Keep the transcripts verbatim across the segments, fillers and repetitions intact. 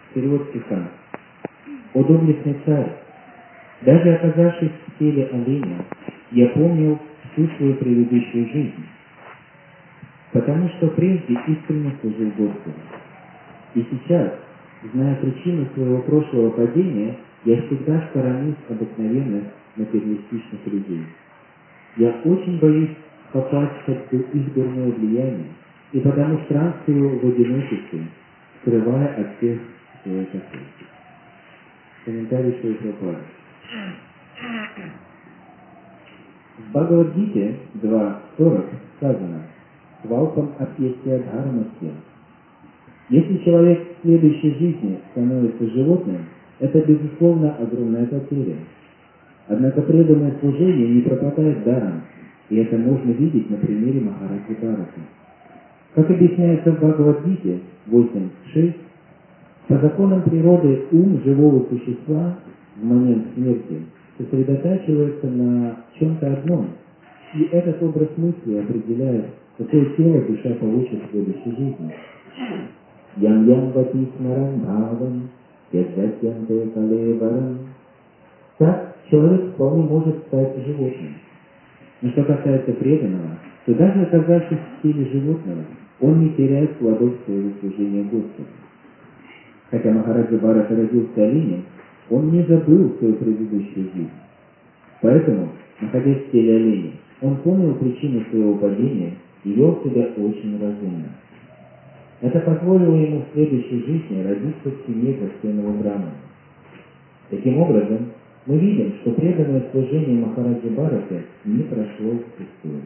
Перевод стиха. «О доблестный царь, даже оказавшись в теле оленя, я помнил всю свою предыдущую жизнь, потому что прежде искренне служил Господу. И сейчас, зная причину своего прошлого падения, я всегда сторонюсь обыкновенных материалистичных людей. Я очень боюсь попасть под их дурное влияние, и потому странствую в одиночестве, скрывая от всех свои касания». Комментарий Шрила Прабхупады. В Бхагавад-гите два сорок сказано: «Свалпам апьесья дхармасья». Если человек в следующей жизни становится животным, это, безусловно, огромная потеря. Однако преданное служение не пропадает даром, и это можно видеть на примере Махараджи Бхараты. Как объясняется в Бхагавад-гите восемь шесть, по законам природы ум живого существа в момент смерти сосредотачивается на чем-то одном, и этот образ мысли определяет, какое тело душа получит в следующей жизни. Ям-ям вати смарам бхавам, ядзатьянте калеварам. Так человек вполне может стать животным. Но что касается преданного, то даже оказавшись в теле животного, он не теряет плодов своего служения Господу. Хотя Махараджа Бхарата родился оленем, он не забыл свою предыдущую жизнь. Поэтому, находясь в теле оленя, он помнил причину своего падения и вел себя очень разумно. Это позволило ему в следующей жизни родиться в семье достойного брамана. Таким образом, мы видим, что преданное служение Махараджи Бхараты не прошло впустую.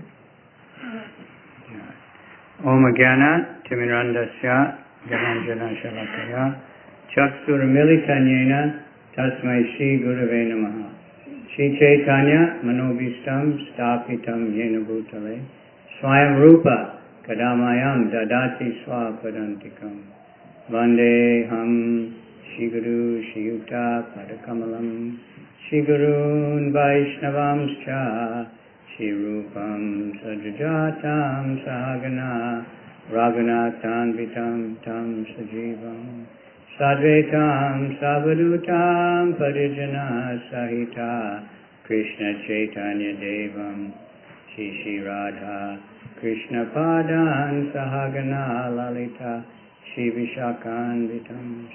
Om Agyana Timirandasya Jananjana Shalakaya Chaksurmilitanyena Tasmai Shri Gurave Namaha Shri Chaitanya Manobhistam Stapitam Yena Bhutale Swayam Rupa Kadamayam Dadati Swapadantikam Vande Ham Shri Guru Shri Yukta Padakamalam Shri Gurun Vaishnavamscha Shri Rupam Sajajatam Sahagana Raghunatham Vitam Tam Sajivam Sadvetam Savadutam Parijana Sahita Krishna Chaitanya Devam Shri Shri Radha Krishna Padan Sahagana Lalita Shri Vishakan Vitam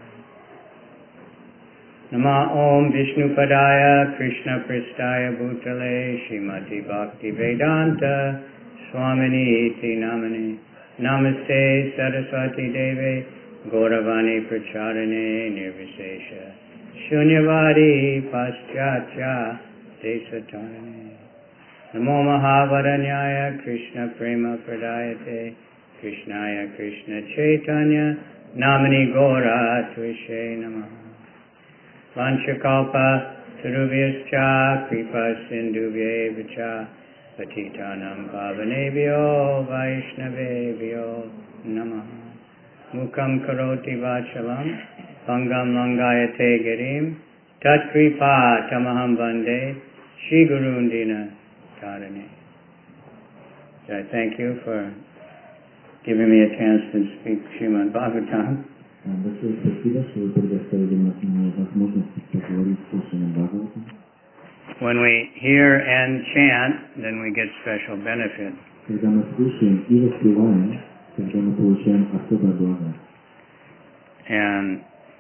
Nama Om Vishnu Padaya Krishna Pristaya Bhutale Srimati Bhakti Vedanta Swamini Iti Namani Namaste Saraswati Deve Gauravani Pracharane Nirvisesha Shunyavadi Paschatya Desatarane Namo Mahavaranyaya Krishna Prema Pradayate Krishnaya Krishna Chaitanya Namani Gaura Tvishe Namaha Vanchakalpa Tarubhyascha Kripa Sindhubhyevacha Patitanam Pavanebhyo Vaishnavebhyo Namaha Mukam Karoti Vachalam Pangam Langayate Girim Tat Kripa Tamaham Bande Shri Gurundina Tarane. So I thank you for giving me a chance to speak Srimad Bhagavatam. Большое спасибо, что вы предоставили мне возможность поговорить с слушанием Бхагаватам. When we hear and chant, then we get special benefit. Когда мы слушаем и воспеваем, тогда мы получаем особое благо. And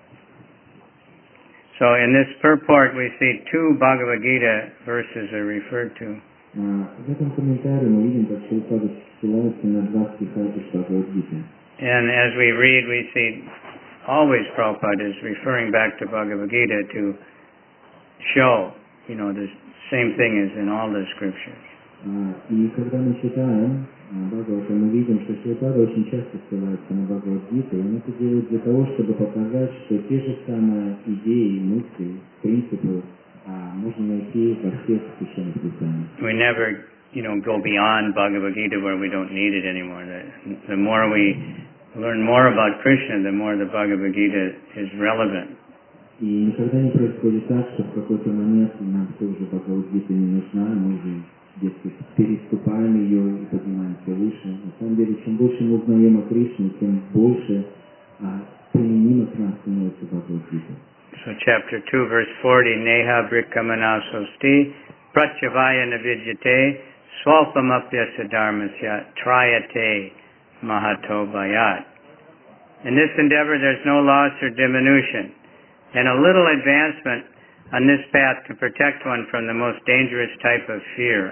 so in this purport we see two Bhagavad Gita verses are referred to. В этом комментарии мы видим, как Шрила ссылается на два стиха из Бхагавад-гиты. And as we read, we see always Prabhupada is referring back to Bhagavad Gita to show, you know, the same thing as in all the scriptures. И когда мы читаем Бхагаватам, мы видим, что Шрила очень часто ссылается на Бхагавад-гиту, и он это делает для того, чтобы показать, что те же самые идеи, мысли, принципы можно найти во всех священных писаниях. We never, you know, go beyond Bhagavad Gita where we don't need it anymore. The, the more we learn more about Krishna, the more the Bhagavad Gita is relevant. И никогда не происходит так, что в какой-то момент нам все уже Бхагавад-гита не нужна, мы уже, дескать, переступаем ее и поднимаемся выше. На самом деле, чем больше мы узнаем о Кришне, тем больше а, применимо к нам становится части Бхагавад-гиты. So chapter two, verse forty, Neha Brikkamanasosti Pratyavaya Navidyate Swalpamapyasya Dharmasya Trayate Mahato Bhayat. In this endeavor there's no loss or diminution, and a little advancement on this path can protect one from the most dangerous type of fear.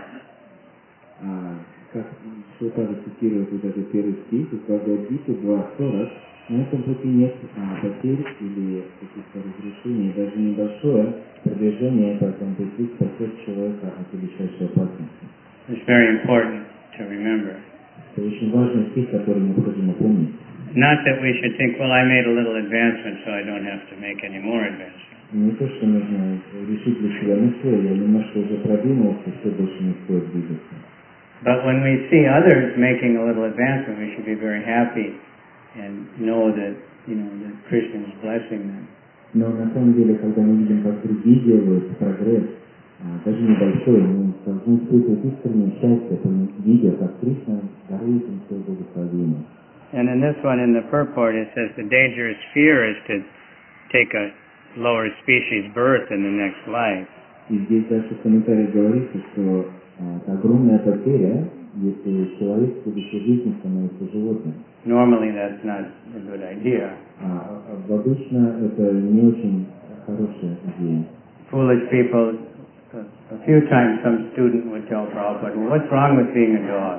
А, как Шрипада цитирует вот этот первый стих из Бхагавад-гиты два сорок, на этом пути нет а, потерь или каких-то разрушений, даже небольшое продвижение по этому пути спасет человека от величайшей опасности. It's very important to remember. Это очень важный стих, который необходимо помнить. Not that we should think, well, I made a little advancement, so I don't have to make any more advancement. Не то, что нужно решить для себя, ну все, я немножко уже продвинулся, все, больше не стоит двигаться. But when we see others making a little advancement, we should be very happy and know that, you know, that Krishna is blessing them. Но на самом деле, когда мы видим, как другие делают прогресс, даже небольшой, мы должны испытывать искреннее счастье, видя, как Кришна дарует им свое благословение. And in this one, in the purport, it says the dangerous fear is to take a lower species birth in the next life. И здесь дальше в комментарии говорится, что это огромная потеря, если человек в следующей жизни становится животным. Normally that's not a good idea. А, обычно это не очень хорошая идея. Foolish people, a few times some student would tell Prabhupada, well, what's wrong with being a dog?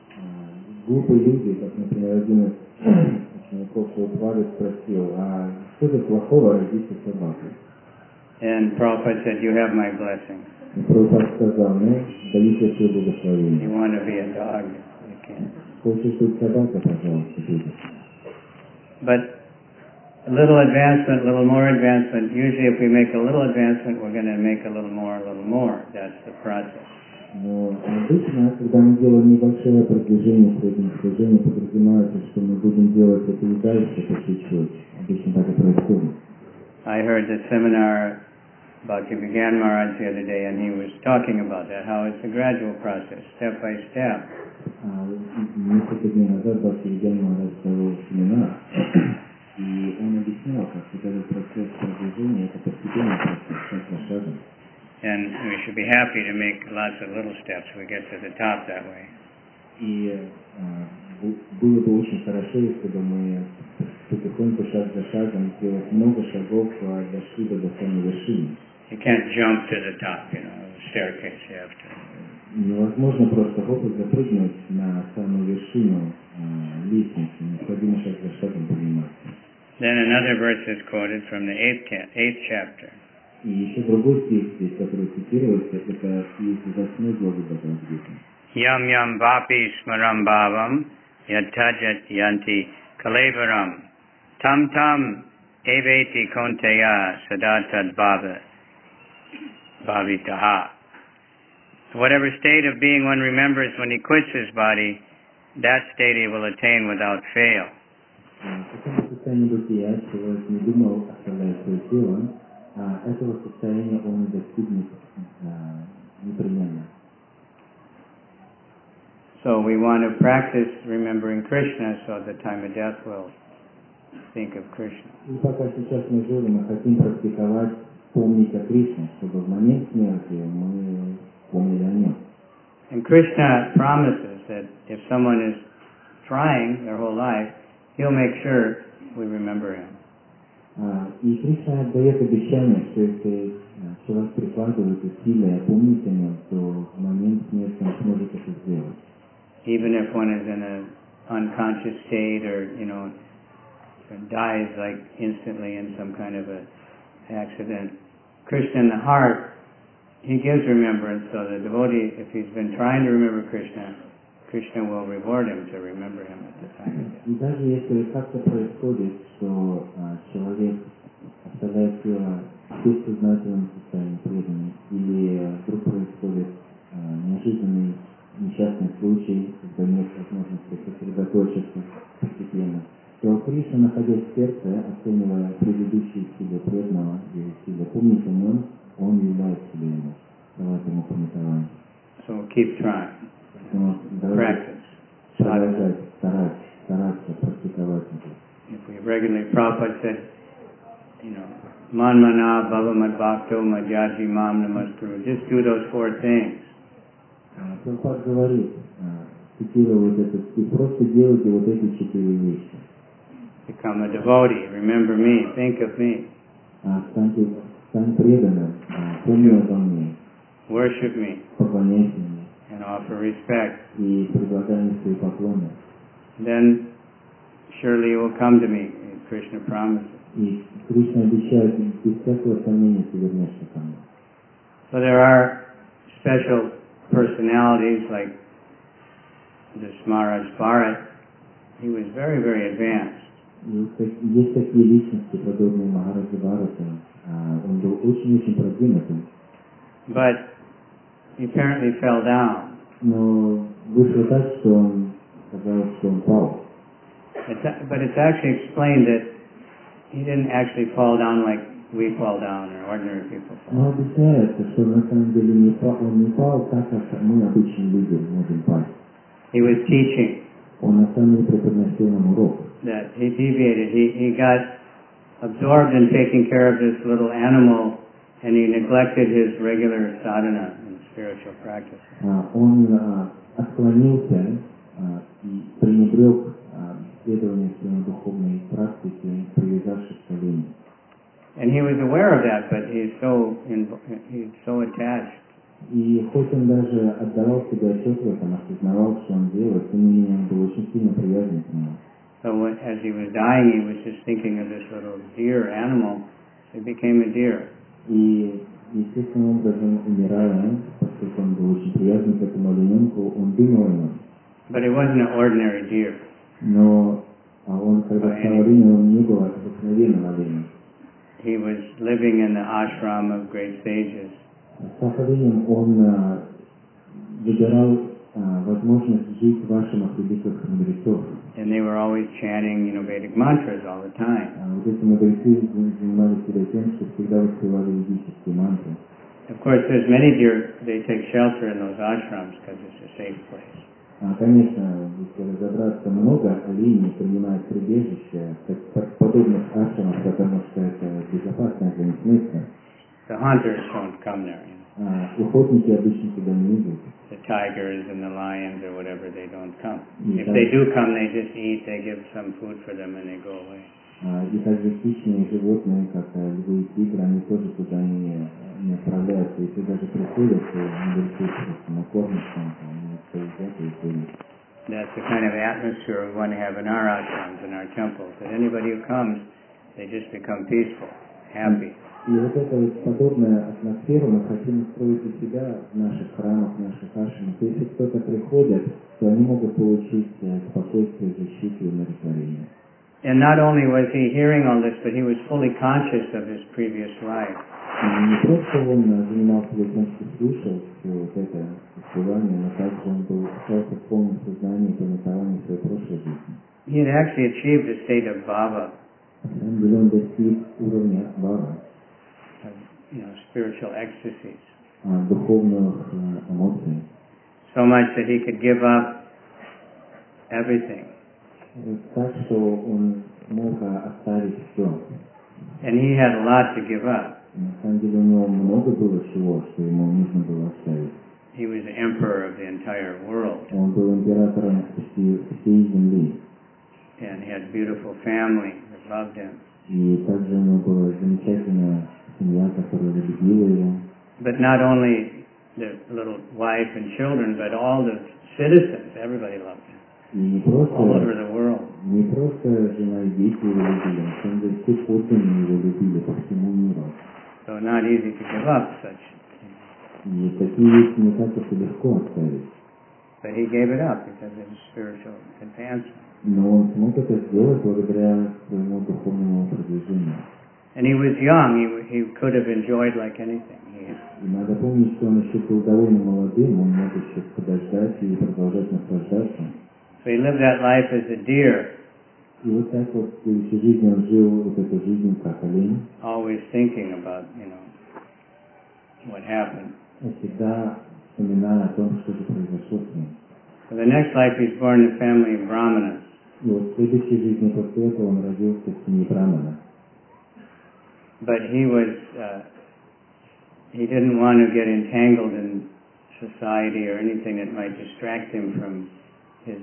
Глупые люди, как, например, один из учеников Прабхупады спросил, а что же плохого родиться собакой? And Prabhupada said, you have my blessing. И Прабхупада сказал, ну, даю тебе свое благословение. You want to be a dog, you can. Хочешь быть собакой, пожалуйста, будь. But a little advancement, a little more advancement, usually if we make a little advancement, we're going to make a little more, a little more. That's the process. Но обычно, когда мы делаем небольшое продвижение, среднее продвижение, подразумевается, что мы будем делать это и дальше по чуть-чуть. Обычно так и происходит. I heard the seminar about Bhagavan Maharaj the other day, and he was talking about that, how it's a gradual process, step by step. Несколько дней назад Бхактивидан Махарадж провел семинар, и он объяснял, как этот процесс продвижения, это постепенный процесс, шаг за шагом. And we should be happy to make lots of little steps. We get to the top that way. И а, было бы очень хорошо, если бы мы потихоньку, шаг за шагом, сделав много шагов, дошли бы до самой вершины. You can't jump to the top, you know, the staircase. You have to. Невозможно просто хоп и запрыгнуть на самую вершину а, лестницы. Необходимо шаг за шагом подниматься. Then another verse is quoted from the eighth, eighth chapter. И еще другой стих здесь, который цитируется, это из восьмой главы Бхагавад-гиты. Yam yam vapi smaram bhavam yatajat yanti kalevaram tam tam eveti konteya sadatad bhava bhavitaha. Whatever state of being one remembers when he quits his body, that state he will attain without fail. Какое состояние бытия человек не думал, оставляя свое тело, а этого состояния он и достигнет а, непременно. So we want to practice remembering Krishna, so at the time of death we'll think of Krishna. И пока сейчас мы живем, мы хотим практиковать помнить о Кришне, чтобы в момент смерти мы помнили о нем. And Krishna promises that if someone is trying their whole life, he'll make sure we remember him. И Кришна дает обещание, что если человек прикладывает усилия помнить о нем, то в момент смерти он сможет это сделать. Even if one is in an unconscious state or, you know, dies like instantly in some kind of a accident, Krishna in the heart, he gives remembrance, so the devotee, if he's been trying to remember Krishna, Krishna will reward him to remember him at the time of death. И даже если как-то происходит, что а, человек оставляет тело в бессознательном состоянии преданности, или вдруг происходит а, неожиданный несчастный случай, когда нет возможности сосредоточиться постепенно, то Кришна, находясь в сердце, оценивая предыдущие силы преданного и силы помнить о нем, он являет себе ему, давать ему пометование. So we'll keep trying. Practice. Продолжать, стараться, стараться практиковать это. If we regularly, Prabhupada said, you know, manmana bhavamad bhakto madhyaji mam namaskuru. Just do those four things. Прабхупад говорит, цитируя вот этот стих, просто делайте вот эти четыре вещи. Become a devotee, remember me, think of me. Станьте, стань преданным, помни обо мне. Worship me. Поклоняйся мне. And offer respect. И предлагай мне свои поклоны. Then surely you will come to me, Krishna promises. И Кришна обещает, без всякого сомнения ты вернешься ко мне. So there are special personalities like this Maharaj Bharat. He was very, very advanced. Есть такие личности, подобные Махараджи Бхарату. Он был очень-очень продвинутым. But he apparently fell down. Но вышло так, что он сказал, что он пал. It's, but it's actually explained that he didn't actually fall down like we fall down or ordinary people fall. Но объясняется, что на самом деле не пал, он не пал так, как мы обычные люди можем пасть. He was teaching. Он на самом деле преподносил нам урок. That he deviated. He, he got absorbed in taking care of this little animal and he neglected his regular sadhana and spiritual practice. Он отклонился и пренебрег исследованием своей духовной практики, привязавшись к оленю. And he was aware of that, but he's so in, he's so attached. И хоть он даже отдавал себе отчет в этом, осознавал, что он делает, тем не менее он был очень сильно привязан к нему. So when, as he was dying, he was just thinking of this little deer animal. So he became a deer. И естественным образом, умирая, поскольку он был очень привязан к этому олененку, он думал о нем. But it wasn't an ordinary deer. Но а он, когда стал оленем, он не был обыкновенным оленем. He was living in the ashram of great sages. Став оленем, он выбирал возможность жить в ашрамах великих мудрецов. And they were always chanting, you know, Vedic mantras all the time. Вот эти мудрецы занимались себя тем, что всегда воспевали ведические мантры. Of course, there's many deer, they take shelter in those ashrams because it's a safe place. Конечно, если разобраться, много оленей принимают прибежище в подобных ашрамах, потому что это безопасное для них место. The hunters don't come there. You know. Охотники обычно туда не идут. The tigers and the lions or whatever, they don't come. If they do come, they just eat, they give some food for them and they go away. И также хищные животные, как львы и тигры, они тоже туда не, не отправляются. Если даже приходят, то мудрецы просто накормят там, они поедят и уходят. That's the kind of atmosphere we want to have in our ashrams, in our temples. That anybody who comes, they just become peaceful, happy. И вот эту вот подобную атмосферу мы хотим устроить у себя в наших храмах, в наших ашрамах. Если кто-то приходит, то они могут получить спокойствие, защиту и умиротворение. And not only was he hearing all this, but he was fully conscious of his previous life. Не просто он занимался тем, что слушал все вот это воспевание, но также он был остался в полном сознании и пометовании своей прошлой жизни. He had actually achieved a state of bhava. На самом деле он достиг уровня бхава. You know, spiritual ecstasies. Духовных эмоций. So much that he could give up everything. Так что он мог оставить все. And he had a lot to give up. На самом деле у него много было всего, что ему нужно было оставить. He was the emperor of the entire world. Он был императором всей, всей земли. And he had a beautiful family that loved him. И также у него была замечательная семья, которая любила его. But not only the little wife and children, but all the citizens, everybody loved him. И не просто, all over the world. Не просто жена и дети его любили, на самом деле все подданные его любили по всему миру. So not easy to give up such. И такие вещи не так уж и легко оставить. But he gave it up because of his spiritual advancement. Но он смог это сделать благодаря своему духовному продвижению. And he was young, he, he could have enjoyed like anything. He, и надо помнить, что он еще был довольно молодым, он мог еще подождать и продолжать наслаждаться. So he lived that life as a deer. И вот так вот всю жизнь он жил вот эту жизнь как олень. Always thinking about, you know, what happened. Всегда вспоминая о том, что же произошло с ним. So the next life he's born in a family of brahmanas. И вот в следующей жизни после этого он родился в семье брамана. but he was, uh, he didn't want to get entangled in society or anything that might distract him from his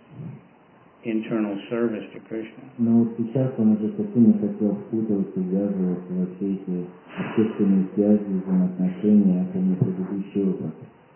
internal service to Krishna. Но вот сейчас он уже совсем не хотел впутываться, ввязываться во все эти общественные связи, взаимоотношения, помню предыдущий опыт.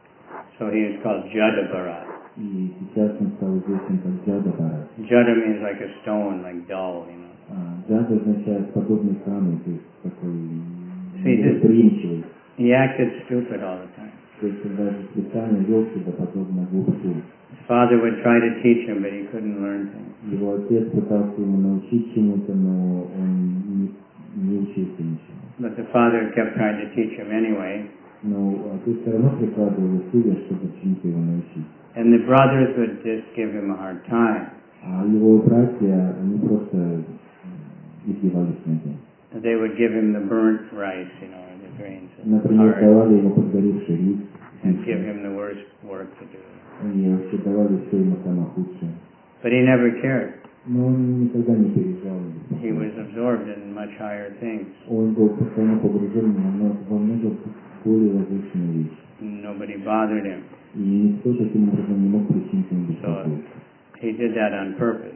So he is called Jada Bharat. И сейчас он стал известен как Джада Бхарат. Jada means like a stone, like dull, you know. А, Джада означает подобный камень, то есть такой See, this- восприимчивый. He acted stupid all the time. То есть он даже специально вел себя подобно глупцу. His father would try to teach him, but he couldn't learn things. Его отец пытался ему научить чему-то, но он не, не учился ничему. But the father kept trying to teach him anyway. Но отец все равно прикладывал усилия, чтобы чему-то его научить. And the brothers would just give him a hard time. А его братья, они просто издевались над ним. They would give him the burnt rice, you know, or the grains of Например, hard, давали ему подгоревший рис, and give him the worst work to do. и вообще давали все ему самое худшее. But he never cared. Но он никогда не переживал. He was absorbed in much higher things. Он был постоянно погружен во много более возвышенные вещи. Nobody bothered him. И никто таким образом не мог причинить ему беспокойство. He did that on purpose,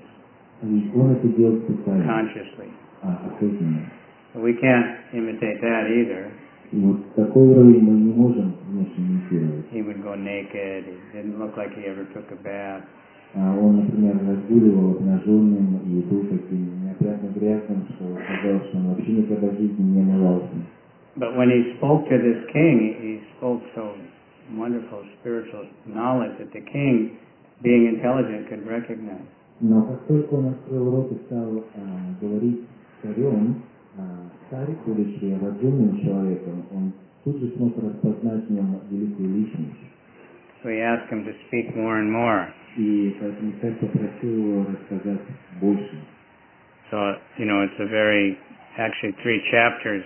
И он это делал специально, consciously. а, осознанно. We can't imitate that either. И вот такой уровень мы не можем внешне имитировать. He would go naked. It didn't look like he ever took a bath. А он, например, разгуливал обнаженным и был таким неопрятно грязным, что казалось, что он вообще никогда в жизни не омывался. But when he spoke to this king, he spoke so wonderful spiritual knowledge that the king, being intelligent, could recognize. Но как только он открыл рот и стал а, говорить с царем, а, царь, будучи разумным человеком, он тут же смог распознать в нем великую личность. So he asked him to speak more and more. И поэтому царь попросил его рассказать больше. So, you know, it's a very, actually three chapters.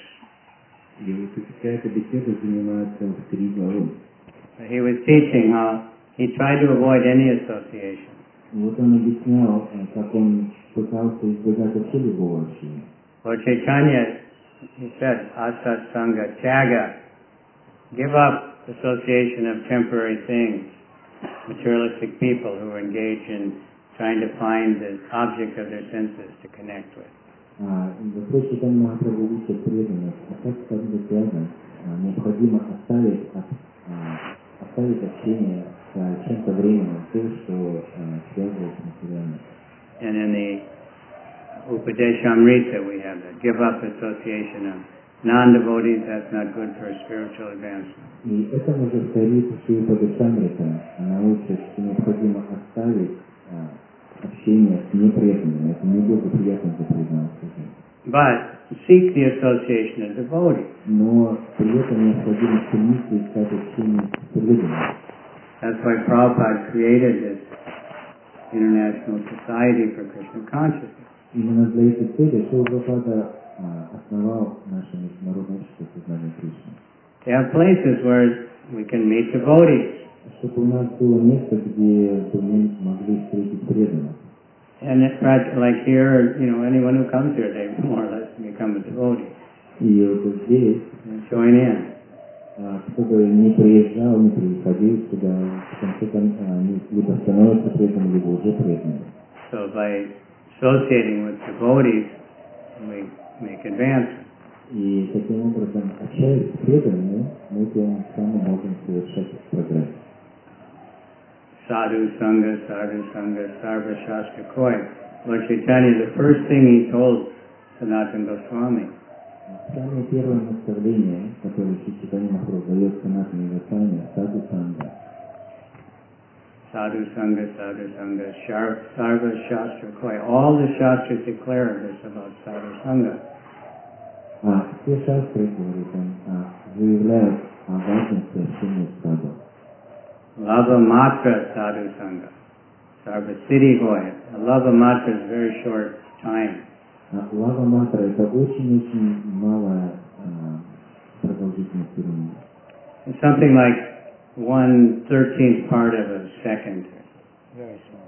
И вот вся эта беседа занимает целых три главы. He was teaching how he tried to avoid any association. И вот он объяснял, как он пытался избегать вообще любого общения. Lord Chaitanya, he said, asat sangha tyaga, give up association of temporary things, materialistic people who engage in trying to find the object of their senses to connect with. Господь Чайтанья Махапрабху учит преданных, асат санга тяга, необходимо оставить, оставить общение с чем-то временным, то, что связывает с материальным. And in the Upadeshamrita we have that, give up association of non-devotees, that's not good for spiritual advancement. И это уже стоит в Шри-Падешамрита. Она учит, что необходимо оставить общение с непреданными. Это неблагоприятно для преданного служения. But seek the association of devotees. Но при этом необходимо стремиться искать общение с преданными. That's why Prabhupada created this International Society for Krishna Consciousness. Именно для этой цели Шрила Прабхупада основал наше международное общество сознания Кришны. To have places where we can meet devotees. Чтобы у нас было место, где бы мы могли встретить преданных. And it's like here, you know, anyone who comes here, they more or less become a devotee. И вот здесь, join in. Чтобы не приезжал, не приходил сюда, в конце концов, они либо становятся преданными, либо уже преданными. So by associating with devotees, we make advancement. И таким образом, общаясь с преданными, мы тем самым можем совершать прогресс. Sadhu Sangha, Sadhu Sangha, Sarva Shastra Koi. Lord Chaitanya, the first thing he told Sanatana Goswami. Самое первое наставление, которое Шри Чайтанья Махапрабху дает Санатане Госвами, Саду Санга. Sadhu Sangha, Sadhu Sangha, Sarva Shastra Koi. All the Shastras declare this about Sadhu Sangha. А все шастры, говорит он, заявляют о важности общения с саду. Lava Matra Sadhu Sangha. Sarva Siddhi Hoy. Lava Matra is very short time. Лава Матра это очень-очень малая продолжительность времени. It's something like one thirteenth part of a second. Very small.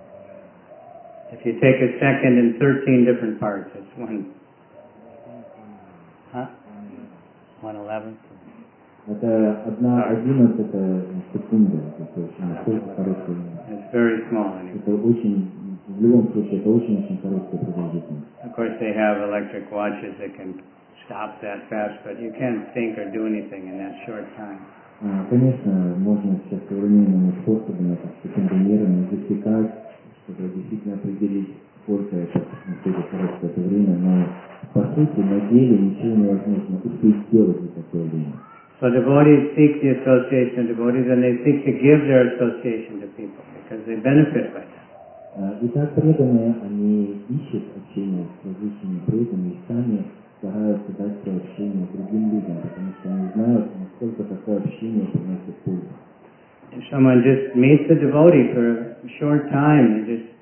If you take a second in thirteen different parts, it's one Huh? one eleventh? Это одна одиннадцатая секунда. Это очень настолько короткое время. It's very small anyway. Это очень, в любом случае, это очень-очень короткая продолжительность. Of course, they have electric watches that can stop that fast, but you can't think or do anything in that short time. А, конечно, можно сейчас современными способами, как секундомерами, засекать, чтобы действительно определить, сколько это находится короткое это время, но по сути на деле ничего невозможно успеть сделать за такое время. So devotees seek the association of devotees, and they seek to give their association to people because they benefit by that. А, итак, преданные, они ищут общение с различными преданными и сами стараются дать свое общение другим людям, потому что они знают, насколько такое общение приносит пользу. If someone just meets a devotee for a short time, they just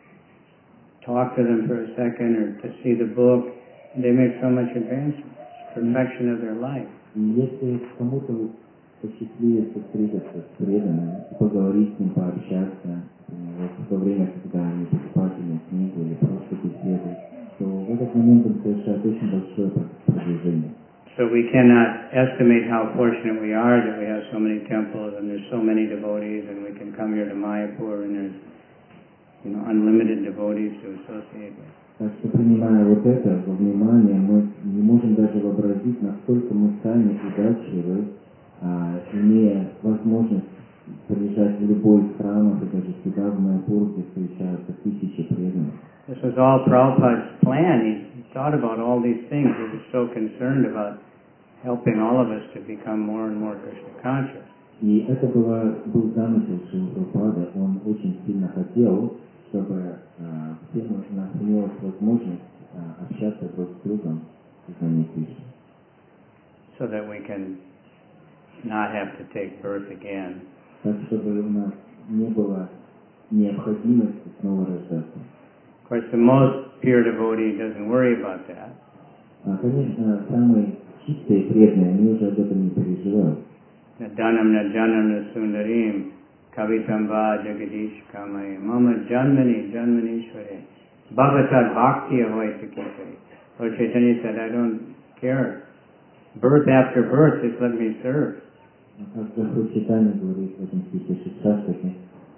talk to them for a second or to see the book, they make so much advancement, perfection of their life. И если кому-то посчастливится встретиться с преданным, поговорить с ним, пообщаться, вот в то время, когда они покупательные книгу или просто беседуют, то в этот момент он совершает очень большое продвижение. So we cannot estimate how fortunate we are that we have so many temples and there's so many devotees and we can come here to Mayapur and there's, you know, unlimited devotees to associate with. Так что, принимая вот это во внимание, мы не можем даже вообразить, насколько мы сами удачливы, а, имея возможность приезжать в любой из храмов, и даже сюда, в Майяпур, где встречаются тысячи преданных. This was all Prabhupada's plan. He thought about all these things. He was so concerned about helping all of us to become more and more Krishna conscious. И это было, был замысел Шрила Прабхупады. Он очень сильно хотел, чтобы а, всем у нас имелась возможность а, общаться друг с другом в сознании Кришны. So that we can not have to take birth again. Так, чтобы у нас не было необходимости снова рождаться. Of course, the most pure devotee doesn't worry about that. А, конечно, самые чистые преданные, они уже об этом не переживают. Nadanam najanam nasundarim kavitamba jagadish kamaya mama janmani janmanishware bhavatad bhakti ahoitakite. Lord Chaitanya said, I don't care. Birth after birth, just let me serve. Как Господь Чайтанья говорит в этом стихе шестнадцатом,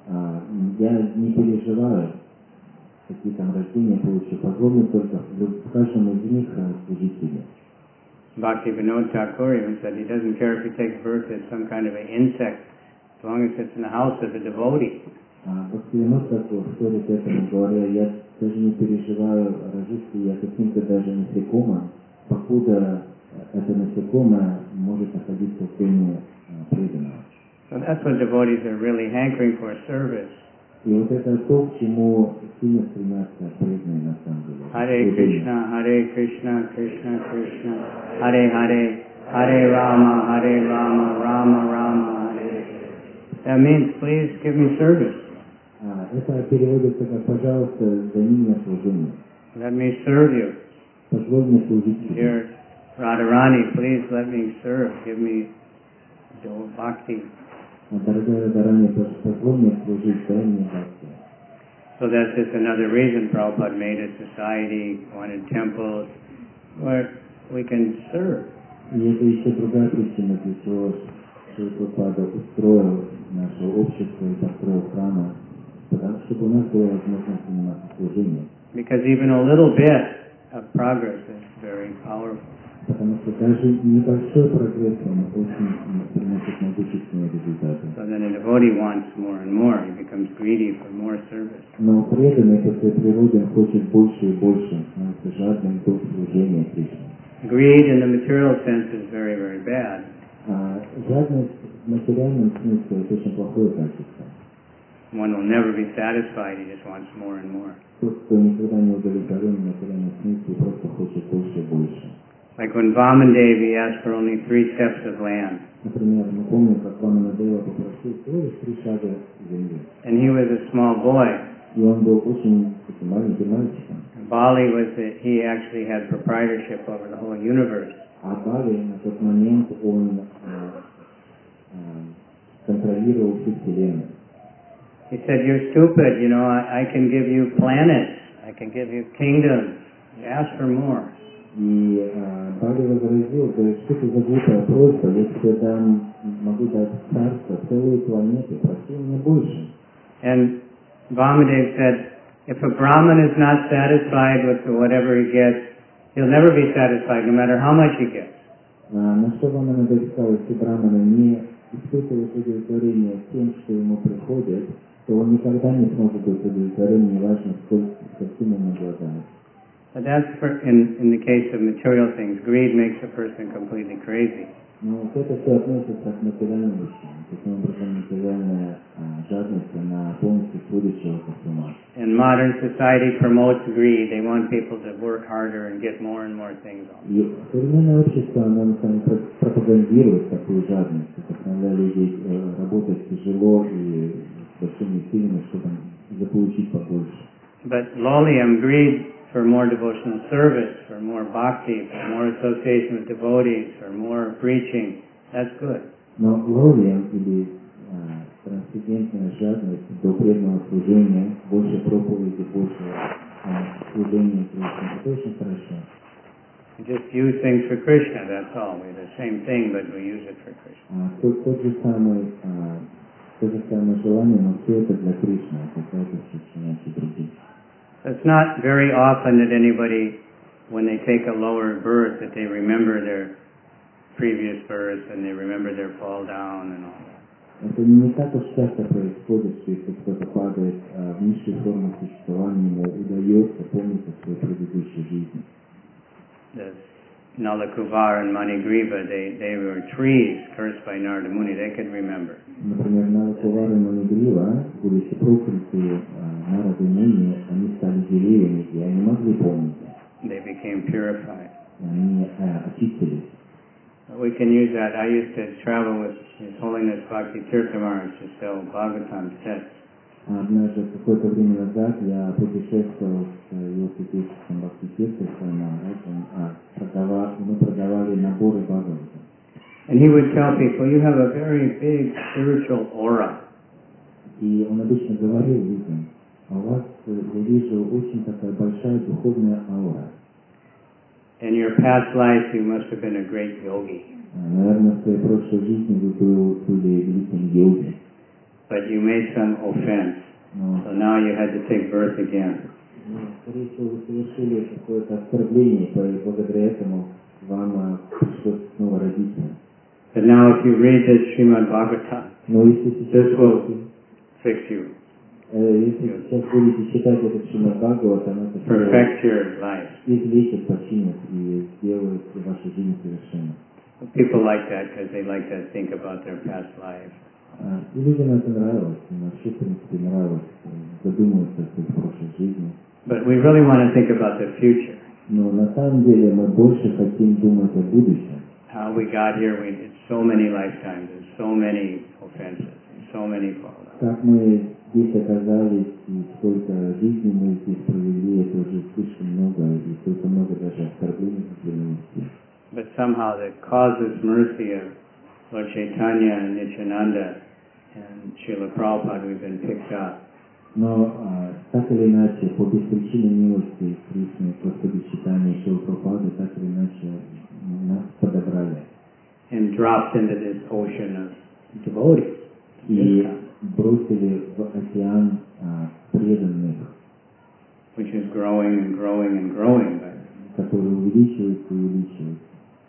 я не переживаю, какие там рождения получу, позволь мне только в каждом из них служить тебе. Bhakti Vinod Thakur even said he doesn't care if he takes birth as some kind of an insect, as long as it's in the house of a devotee. Бхакти Vinod Thakur вторит этому, говоря, я даже не переживаю, рожусь ли я каким-то даже насекомым, покуда это насекомое может находиться в доме преданного. So that's what devotees are really hankering for, service. И вот это то, к чему сильно стремятся преданные на самом деле. Hare Krishna, Hare Krishna, Krishna Krishna, Hare Hare, Hare Rama, Hare Rama, Rama Rama, Hare. That means, please give me service. А, это переводится как, пожалуйста, займи меня служение. Let me serve you. Позволь мне служить тебе. Dear Radharani, please let me serve. Give me bhakti. Дорогая Радхарани, позволь мне служить, дай мне бхакти. So that's just another reason Prabhupada made a society, wanted temples, where we can serve. И это еще другая причина, для чего Шрила Прабхупада устроил наше общество и построил храмы, потому чтобы у нас была возможность заниматься служением. Because even a little bit of progress is very powerful. Потому что даже небольшой прогресс, он очень приносит могущественные результаты. So then a devotee wants more and more. He becomes greedy for more service. Но преданный по своей природе хочет больше и больше, становится жадным до служения Кришне. Greed in the material sense is very, very bad. А жадность в материальном смысле это очень плохое качество. One will never be satisfied. He just wants more and more. Тот, кто никогда не удовлетворен в материальном смысле, просто хочет больше и больше. Like when Vamandevi asked for only three steps of land. Например, мы помним, как Ваманадева попросил всего лишь три шага земли. And he was a small boy. И он был очень таким маленьким мальчиком. Bali was the, he actually had proprietorship over the whole universe. А Бали на тот момент он э, э, контролировал всю Вселенную. He said, "You're stupid. You know, I, I can give you planets. I can give you kingdoms. Ask for more." И а, Бали возразил, говорит, что это за глупая просьба, я тебе дам, могу дать царство, целые планеты, проси мне больше. And Vamadev said, if a Brahmin is not satisfied with whatever he gets, he'll never be satisfied, no matter how much he gets. А, на что Ваманадев сказал, если Брахмана не испытывает удовлетворение тем, что ему приходит, то он никогда не сможет быть удовлетворен, неважно, сколько, каким ему обладает. But that's for, in, in the case of material things. Greed makes a person completely crazy. Но вот это все относится к материальным вещам. Таким образом, материальная а, жадность, она полностью сводит человека с ума. And modern society promotes greed. They want people to work harder and get more and more things on. И современное общество, оно на самом деле пропагандирует такую жадность, заставляет людей э, работать тяжело и с большими усилиями, чтобы заполучить побольше. But lolium, greed for more devotional service, for more bhakti, for more association with devotees, for more preaching, that's good. Но лолием или а, трансцендентная жадность до преданного служения, больше проповеди, больше а, служения Кришне, это очень хорошо. We just use things for Krishna, that's all. We're the same thing, but we use it for Krishna. А, тот, тот же самый, а, то же самое желание, но все это для Кришны, а какая-то сочинять и других. It's not very often that anybody, when they take a lower birth, that they remember their previous birth and they remember their fall down and all that. Это не так уж часто происходит, что если кто-то падает а, в низшую форму существования, ему удается помнить о своей предыдущей жизни. The Nalakuvar and Manigriva, they, they were trees cursed by Narada Muni. They could remember. Например, Налакувар и Манигрива, будучи проклятые Нарады Муни, они стали деревьями, и они могли помнить. They became purified. Они а, очистились. We can use that. I used to travel with His Holiness Bhakti Tirtha Maharaj to sell Bhagavatam sets. Однажды, какое-то время назад, я путешествовал с его святейшеством Бхакти-Тиртха Махараджем, а продавали, мы продавали наборы Бхагавата. And he would tell people, you have a very big spiritual aura. И он обычно говорил людям, а у вас, я вижу, очень такая большая духовная аура. In your past life, you must have been a great yogi. Наверное, в своей прошлой жизни вы были великим йогой. But you made some offense, Но, so now you had to take birth again. ну, скорее всего, вы совершили какое-то оскорбление, и благодаря этому вам пришлось снова родиться. But now if you read this Srimad Bhagavatam, Но если сейчас, this will fix you, э, если сейчас будете читать этот Шримад Бхагаватам, это все perfect your life. излечит, починит и сделает вашу жизнь совершенной. People like that because they like to think about their past life. А, и людям это нравилось, им вообще, в принципе, нравилось задумываться о своей прошлой жизни. But we really want to think about the future. Но на самом деле мы больше хотим думать о будущем. How we got here, we did so many lifetimes, and so many offenses, and so many falls. Как мы здесь оказались, и сколько жизней мы здесь провели, это уже слишком много, и сколько много даже оскорблений принести. But somehow the causeless mercy of Lord Chaitanya and Nityananda and Srila Prabhupada, we've been picked up. Но а, так или иначе, по беспричинной милости Кришны, Господи Чайтаньи и Шрила Прабхупады, так или иначе нас подобрали. And dropped into this ocean of devotees. И бросили в океан а, преданных, Which is growing and growing and growing by, который увеличивается и увеличивается.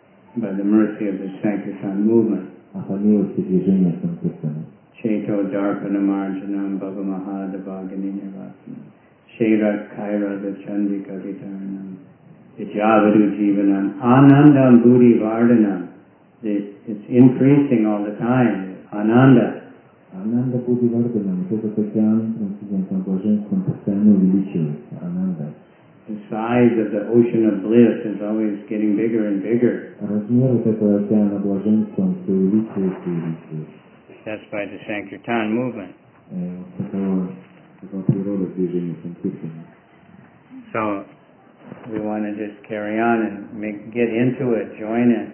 by the mercy of the Sankirtan movement. А по милости движения Санкиртана. Cheto Darpana Marjanam Bhavamaha Devagini Nirvasana Shairat Kaira Chandika Vitarnam Vijavadu Jivanam Anandam Buddhi Vardhanam. It's increasing all the time. Ananda. Ананда Будди Вардханам, этот океан трансцендентного блаженства постоянно увеличивается. Ананда. The size of the ocean of bliss is always getting bigger and bigger. Размер этого океана блаженства он все увеличивается и увеличивается. That's by the Sankirtan movement. Такова, такова природа движения Санкиртана. So we want to just carry on and make, get into it, join it.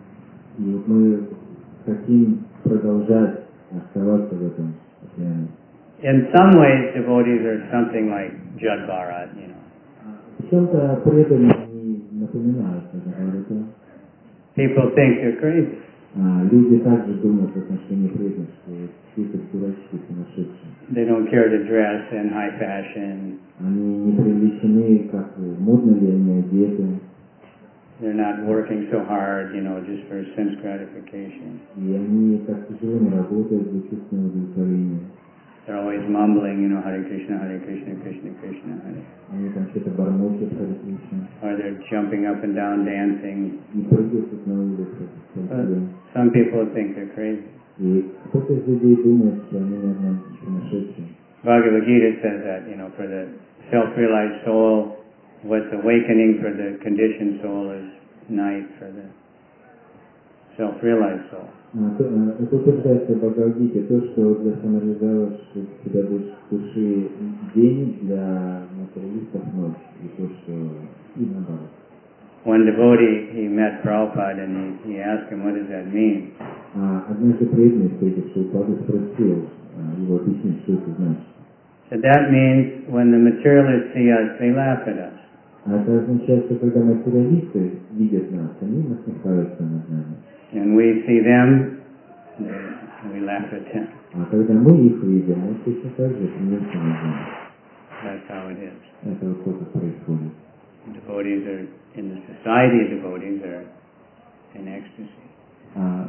И вот мы хотим продолжать оставаться в этом океане. In some ways, devotees are something like Jad Bharat, you know. В чем-то преданные упоминается, говорит он. People think they're crazy. А, люди также думают в отношении преданных, что все как дурачки, сумасшедшие. They don't care to dress in high fashion. Они не привлечены, как модно ли они одеты. They're not working so hard, you know, just for sense gratification. И они так тяжело не работают для чувственного удовлетворения. They're always mumbling, you know, Hare Krishna, Hare Krishna, Krishna Krishna, Hare. Они там что-то бормочут, Харе Кришна. Or they're jumping up and down, dancing. И прыгают тут на улице. But some people think they're crazy. И кто-то из людей думает, что они, наверное, сумасшедшие. Bhagavad Gita says that, you know, for the self-realized soul, what's awakening for the conditioned soul is night for the self-realized soul. Это утверждается в Бхагавад-гите, то, что для самореализовавших себя души день, для материалистов ночь, и то, что и наоборот. One devotee, he met Prabhupada and he, he asked him, what does that mean? Однажды преданный, встретивший Прабхупаду, спросил его объяснить, что это значит. So that means when the materialists see us, they laugh at us. А это означает, что когда материалисты видят нас, они насмехаются над нами. And we see them, we laugh at them. А когда мы их видим, мы точно так же смеемся над ними. That's how it is. Это вот то, как происходит. Devotees are, in the society of devotees, are in ecstasy. А,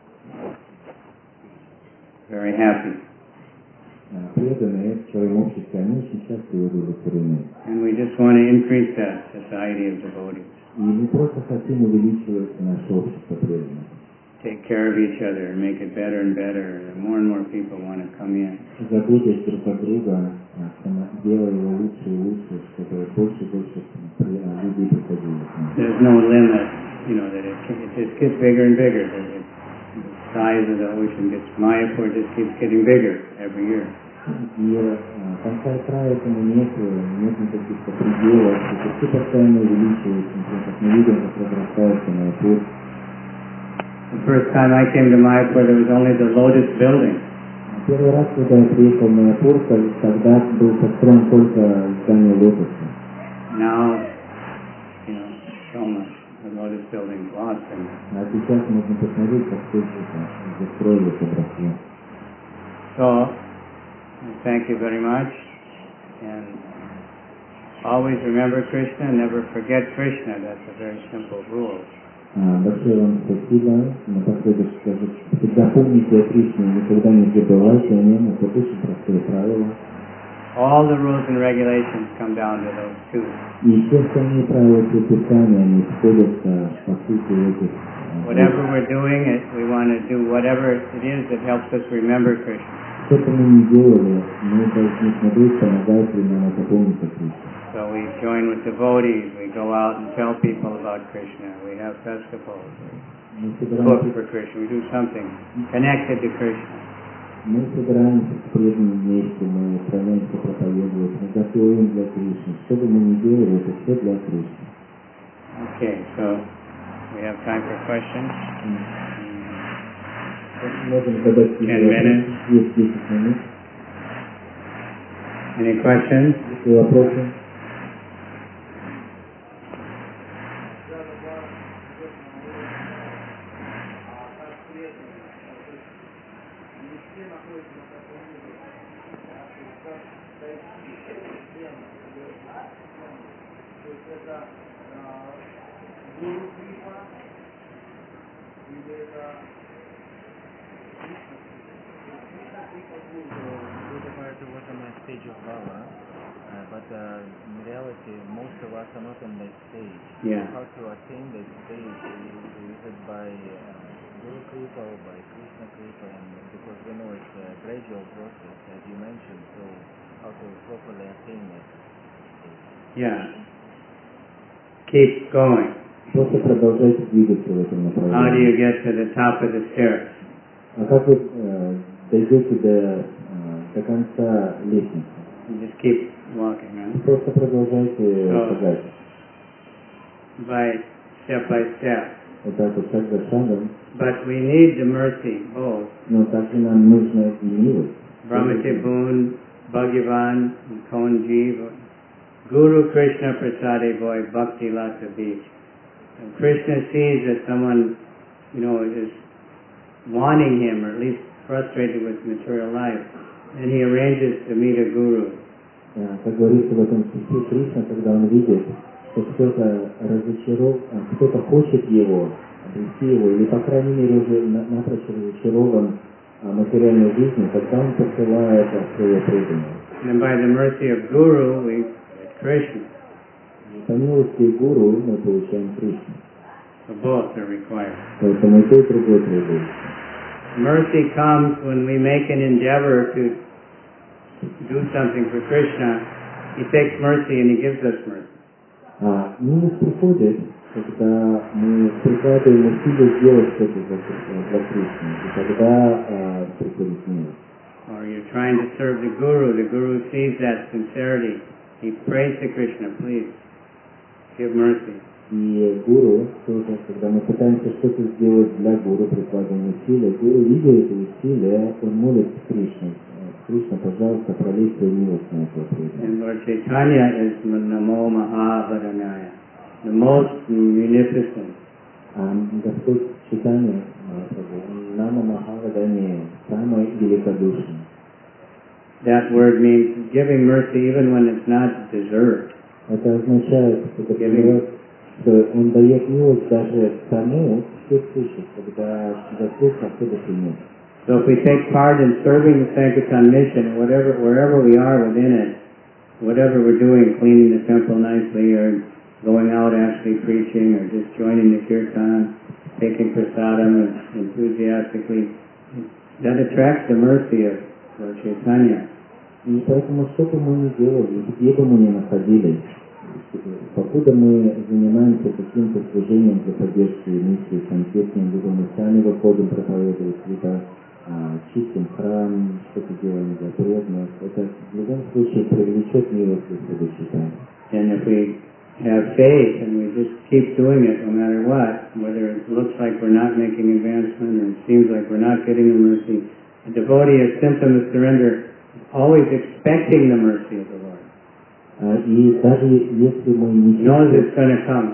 Very happy. преданные в своем обществе, они очень счастливы удовлетворены. And we just want to increase that society of devotees. И мы просто хотим увеличивать наше общество преданных. Take care of each other and make it better and better. More and more people want to come in. Заботясь друг о друга, делая его лучше и лучше, чтобы больше и больше людей приходило к нам. There's no limit, you know, that it, it just gets bigger and bigger. The, the size of the ocean gets, Mayapur just keeps getting bigger every year. И конца и края этому нет, нет никаких-то пределов, это все постоянно увеличивается, как мы видим, как разрастается Майяпур. The first time I came to Mayapur, there was only the Lotus building. Первый раз, когда я приехал в Майяпур, тогда был построен только здание Лотоса. Now, you know, so much. The Lotus building blossomed. А сейчас можно посмотреть, как все это застроилось, обросло. So, thank you very much. And always remember Krishna, never forget Krishna. That's a very simple rule. Большое вам спасибо. Напоследок скажу, всегда помните о Кришне, никогда не забывайте о нем. Это очень простое правило. All the rules and regulations come down to those two. И все остальные правила предписания, они сходятся по сути этих. Whatever we're doing, it, we want to do whatever it is that helps us remember Krishna. Что бы мы ни делали, мы должны смотреть, помогает ли нам это помнить о Кришне. So we join with devotees, we go out and tell people about Krishna, we have festivals, we cook for Krishna, we do something connected to Krishna. Мы собираемся с преданными вместе, мы отправляемся проповедовать, мы готовим для Кришны. Что бы мы ни делали, это все для Кришны. Okay, so we have time for questions. Можем задать вопросы. Есть десять минут. Any questions? Есть вопросы? Stage of Bhava, uh, but uh, in reality, most of us are not on that stage. Yeah. How to attain that stage? Is it by uh, Guru Kripa or by Krishna Kripa? And because we know it's a gradual process, as you mentioned, so how to properly attain that stage? Yeah. Keep going. Просто продолжайте двигаться в этом направлении. How do you get to the top of the stairs? А как вы э, дойдете до до конца лестницы? You just keep walking, right? Просто продолжайте шагать. By step by step. Вот так вот, шаг за шагом. But we need the mercy, both. Но также нам нужна и милость. Brahmati Boon, Bhagavan, Konjiva, Guru Krishna Prasade Boy, Bhakti Lata Beach. If Krishna sees that someone, you know, is wanting him, or at least frustrated with material life, then he arranges to meet a guru. Как говорится в этом стихе, Кришна, когда он видит, что кто-то разочаров... кто-то хочет его, обрести его, или, по крайней мере, уже напрочь разочарован материальной жизнью, тогда он посылает свое преданное. And by the mercy of Guru, we get Krishna. По милости Гуру мы получаем Кришну. So both are required. Поэтому и то, и другое требуется. Mercy comes when we make an endeavor to do something for Krishna. He takes mercy and he gives us mercy. А милость приходит, когда мы прикладываем усилия сделать что-то для Кришны, и тогда а, приходит милость. Or you're trying to serve the Guru. The Guru sees that sincerity. He prays to Krishna, please, give mercy. И Гуру тоже, когда мы пытаемся что-то сделать для Гуру, прикладываем усилия, Гуру, видя это усилие, он молит Кришну. Кришна, пожалуйста, пролей свою милость на это преданное. And Lord Chaitanya is Namo Mahavadanaya, the most munificent. А Господь Чайтанья, он Нама Махаваданья, самый великодушный. That word means giving mercy even when it's not deserved. Это означает, что он дает милость даже тому, кто слышит, когда заслуг особо нет. So if we take part in serving the Sankirtan mission, whatever, wherever we are within it, whatever we're doing, cleaning the temple nicely, or going out actually preaching, or just joining the kirtan, taking prasadam enthusiastically, that attracts the mercy of Lord Chaitanya. И поэтому, что бы мы ни делали, где бы мы ни находились, покуда мы занимаемся каким-то служением для поддержки миссии Санкиртан, либо мы сами выходим проповедовать, либо а, чистим храм, что-то делаем для преданных, это в любом случае привлечет милость Господа Чайтаньи. And if we have faith and we just keep doing it no matter what, whether it looks like we're not making advancement or it seems like we're not getting the mercy, a devotee, a symptom of surrender, is always expecting the mercy of the Lord. А, и даже если мы не Knows чувствуем, it's going to come.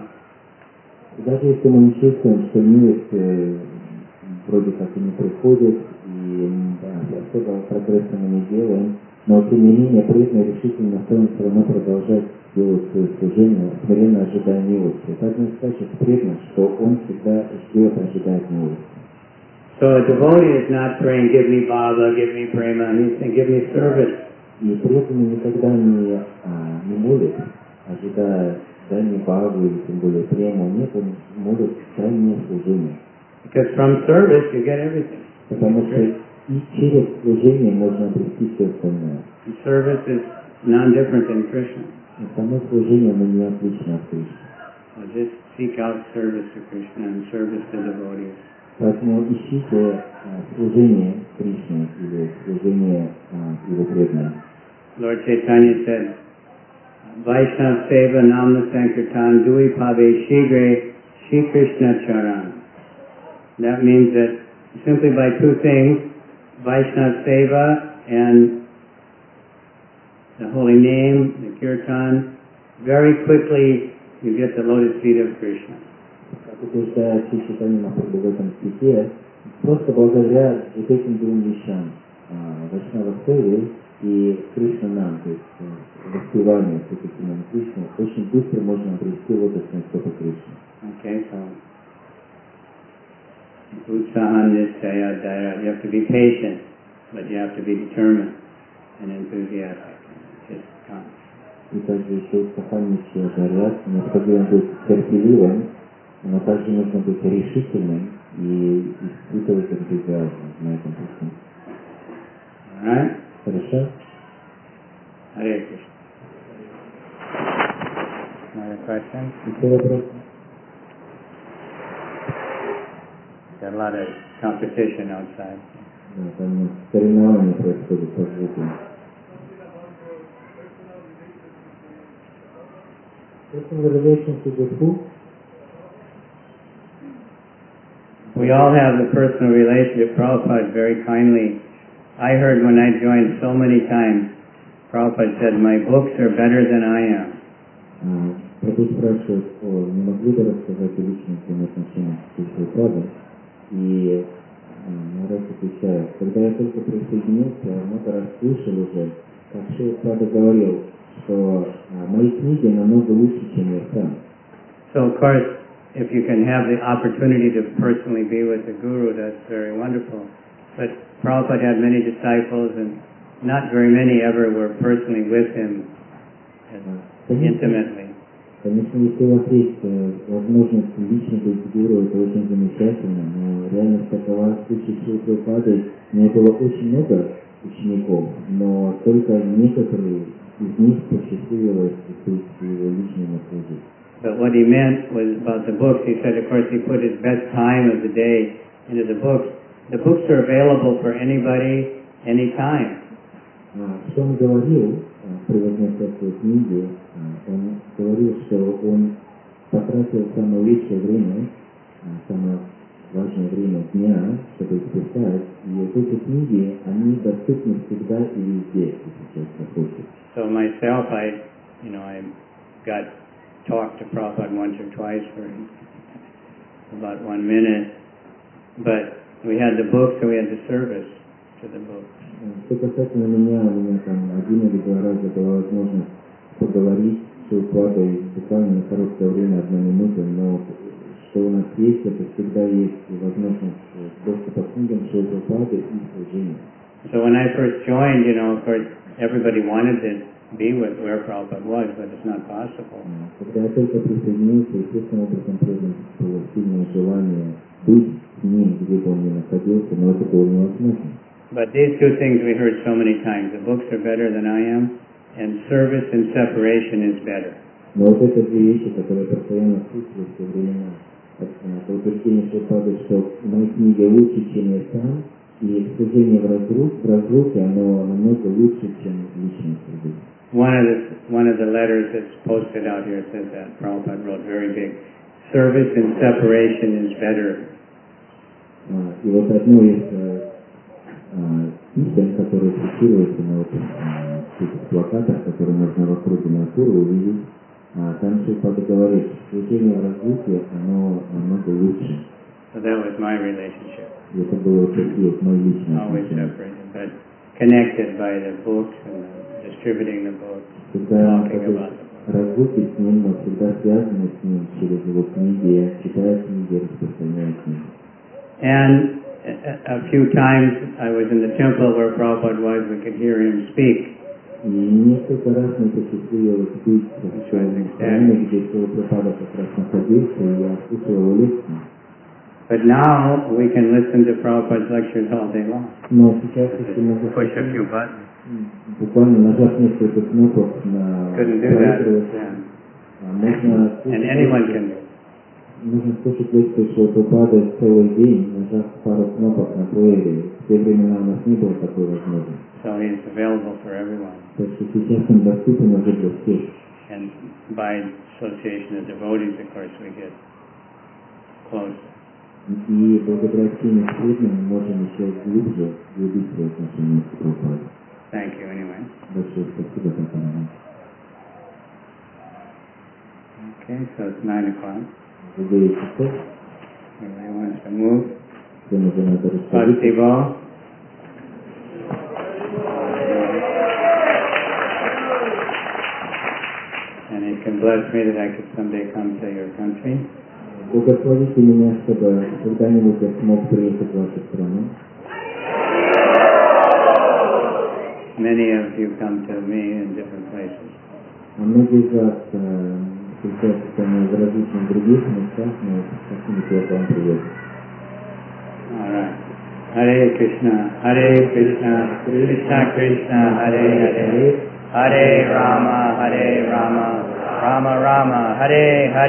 даже если мы не чувствуем, что милость э, вроде как и не приходит, и да, особого прогресса мы не делаем, но тем не менее преданно решительно стоим все равно продолжать делать свое служение, смиренно ожидая милости. Это однозначно преданно, что он всегда ждет, ожидает милости. So a devotee is not praying, give me bhava, give me prema, he's saying, give me service. И преданный никогда не, а, не молит, ожидая дай мне бхаву или тем более прему. Нет, он молит дай мне служение. Because from service you get everything. Потому что и через служение можно обрести все остальное. And service is non-different than Krishna. И само служение, оно не отлично от Кришны. So just seek out service to Krishna and service to devotees. Поэтому ищите а, служение Кришне или служение а, его преданным. Lord Chaitanya said, Vaishnav Seva Namna Sankirtan Dui Pave Shigre Shri Krishna Charan. That means that simply by two things, Vaishnav Seva and the holy name, the kirtan, very quickly you get the lotus feet of Krishna. Как утверждает Шри Чайтанья Махапрабху в этом стихе, просто благодаря вот этим двум вещам, Вайшнава Севе и Кришна нам, то есть воспевание все-таки нам Кришны, очень быстро можно обрести лотосные стопы Кришны. Okay, so Utsahan Nishaya Daira. You have to be patient, but you have to be determined and enthusiastic. Just come. И также еще Саханничья Дарьят, необходимо быть терпеливым, но также нужно быть решительным и испытывать энтузиазм на этом пути. Alright? Хорошо? Hare Krishna. Another question? Еще вопрос? Got a lot of competition outside. Да, там соревнования происходят по звуку. Personal relationship with who? We all have the personal relationship. Prabhupada very kindly, I heard when I joined so many times, Prabhupada said, my books are better than I am. Потом спрашивают, о, не могли бы рассказать о личных взаимоотношениях с Прабхупадой? И Махарадж отвечает, когда я только присоединился, много раз слышал уже, как Прабхупада говорил, что мои книги намного лучше, чем я сам. So of course, if you can have the opportunity to personally be with the Guru, that's very wonderful. But Prabhupada had many disciples, and not very many ever were personally with him intimately. Конечно, если у вас есть возможность лично быть с Гуру, это очень замечательно, но реальность такова, в случае с Прабхупадой, у меня было очень много учеников, но только некоторые из них посчастливилось быть в его личном окружении. But what he meant was about the books. He said, of course, he put his best time of the day into the books. The books are available for anybody, anytime. Что он говорил, произнося свои книги, он говорил, что он потратил самое лучшее время, самое важное время дня, чтобы их писать, и эти книги, они доступны всегда и везде, если человек захочет. So myself, I, you know, I got talked to Prabhupada once or twice for about one minute, but we had the book, so we had the service to the book. Что касательно меня, у меня там один или два раза была возможность поговорить с Прабхупадой буквально на короткое время, одна минута, но что у нас есть, это всегда есть возможность доступа к книгам Прабхупады и служения. So when I first joined, you know, of course, everybody wanted to be with where Prabhupada was, but it's not possible. Когда я только присоединился, естественным образом было сильное желание быть с ним, где бы он ни находился, но это было невозможно. But these two things we heard so many times. The books are better than I am, and service and separation is better. Но вот это две вещи, которые постоянно слышали все времена. Это утверждение Прабхупады, что мои книги лучше, чем я сам, и служение в разрух, в разрухе, оно намного лучше, чем личное служение. One of the one of the letters that's posted out here says that Prabhupada wrote very big. Service and separation is better. И вот одно из писем, которые цитируются на этих плакатах, которые можно вокруг Динапура увидеть, там Прабхупада говорит, что служение в разлуке, оно намного лучше. So that was my relationship. И это было такие мои личные Always отношения. separated, but connected by the books and the distributing the books, talking about the books. Разлуки с ним, но всегда связаны с ним через его книги, читая книги, распространяя книги. And a, a few times I was in the temple where Prabhupada was, we could hear him speak. И несколько раз мне посчастливилось быть в храме, где Прабхупада как раз находился, и я слушал его лекции. But now we can listen to Prabhupada's lectures all day long. Но сейчас, если мы Push a few buttons. буквально нажав несколько кнопок на Couldn't do that. Yeah. можно And anyone can do it. Нужно слушать лекцию Прабхупады целый день, нажав пару кнопок на плеере. В те времена у нас не было такой возможности. So he is available for everyone. Так что сейчас он доступен уже для всех. And by association of devotees, of course, we get close. И благодаря общению с преданными мы можем еще глубже глубить свои отношения с Прабхупадой. Thank you anyway. Большое спасибо, Татьяна. Okay, so it's nine o'clock. За девять часов. Everybody wants to move. Все нужно надо рассказать. Bhakti-ball. And you can bless me that I could someday come to your country. Благословите меня, чтобы когда-нибудь я смог приехать в вашу страну. Many of you come to me in different places. А многие из вас встречаются со мной в различных других местах, но как-нибудь я к вам приеду. All right. Hare Krishna, Hare Krishna, Krishna Krishna, Hare Hare, Hare Rama, Hare Rama, Rama Rama, Hare Hare.